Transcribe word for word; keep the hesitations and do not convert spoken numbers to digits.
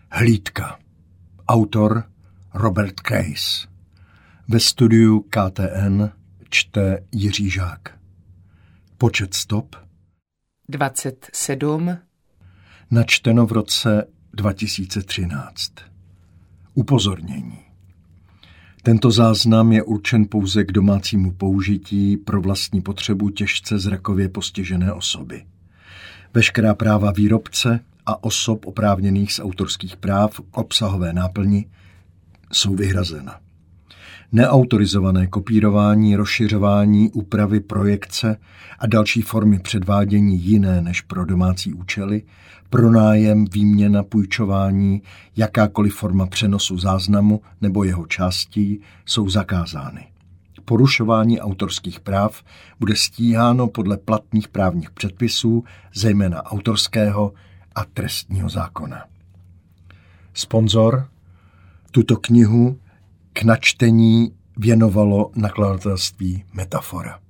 Hlídka. Autor Robert Kreis. Ve studiu K T N čte Jiří Žák. Počet stop dvacet sedm. Načteno v roce dva tisíce třináct. Upozornění. Tento záznam je určen pouze k domácímu použití pro vlastní potřebu těžce zrakově postižené osoby. Veškerá práva výrobce a osob oprávněných z autorských práv k obsahové náplni jsou vyhrazena. Neautorizované kopírování, rozšiřování, úpravy, projekce a další formy předvádění jiné než pro domácí účely, pronájem, výměna, půjčování, jakákoliv forma přenosu záznamu nebo jeho částí jsou zakázány. Porušování autorských práv bude stíháno podle platných právních předpisů, zejména autorského a trestního zákona. Sponzor tuto knihu k načtení věnovalo nakladatelství Metafora.